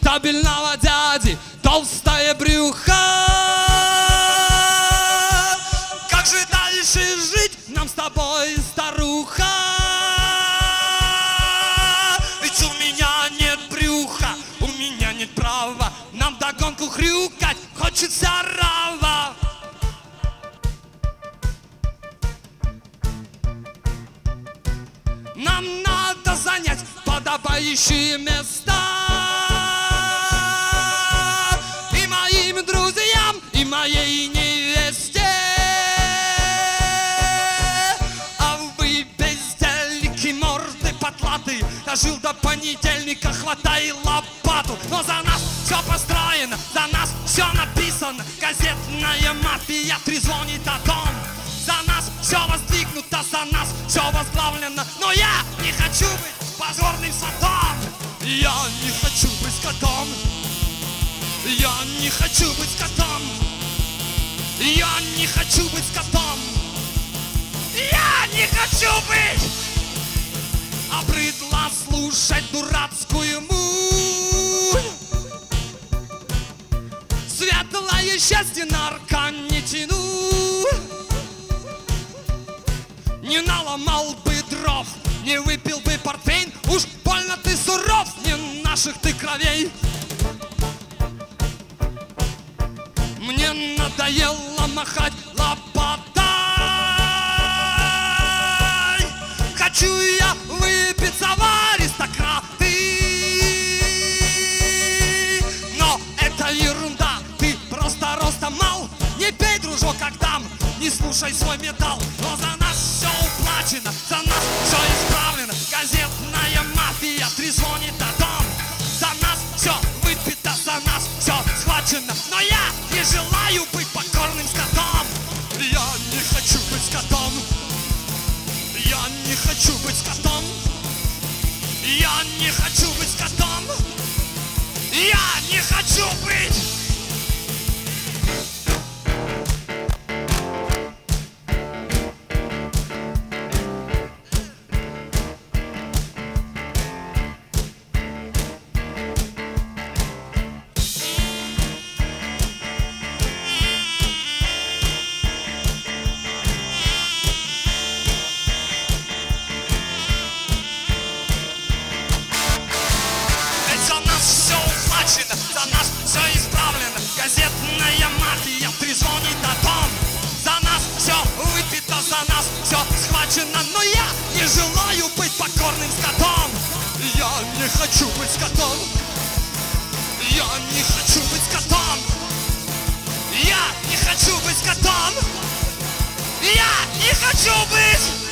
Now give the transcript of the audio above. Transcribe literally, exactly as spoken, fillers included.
респектабельного дяди толстое брюхо. Как же дальше жить нам с тобой, старуха? Ведь у меня нет брюха, у меня нет права нам вдогонку хрюкать, хочется рава. Нам надо занять подобающие места. И моим друзьям, и моей невесте. А вы, бездельники, морды потлаты, дожил до понедельника, хватай лопату. Но за нас все построено, за нас все написано. Газетная мафия трезвонит о том. За нас все воздвигнуто, за нас все возглавлено. Но я не хочу быть позорным сватом. Я не хочу быть котом. Я не хочу быть котом. Я не хочу быть котом. Я не хочу быть. Обрыдло слушать дурацкую муть. Светлое счастье нарко не тяну. Не наломал бы дров, не выпил бы портвейн. Уж больно ты суров, не наших ты кровей. Мне надоело махать лопатой. Хочу я выпиться в аристократы. Но это ерунда, ты просто ростом мал. Не пей, дружок, как дам, не слушай свой металл. Но за нас все уплачено, за нас все исправлено. Газетная мафия трезвонит о том. За нас все выпито, за нас все схвачено. Но я не желаю быть покорным скотом. Я не хочу быть котом. Я не хочу быть котом. Я не хочу быть котом. Я не хочу быть. За нас все исправлено, газетная мафия трезвонит о том. За нас все выпито, за нас все схвачено. Но я не желаю быть покорным скотом. Я не хочу быть скотом. Я не хочу быть котом. Я не хочу быть котом. Я не хочу быть.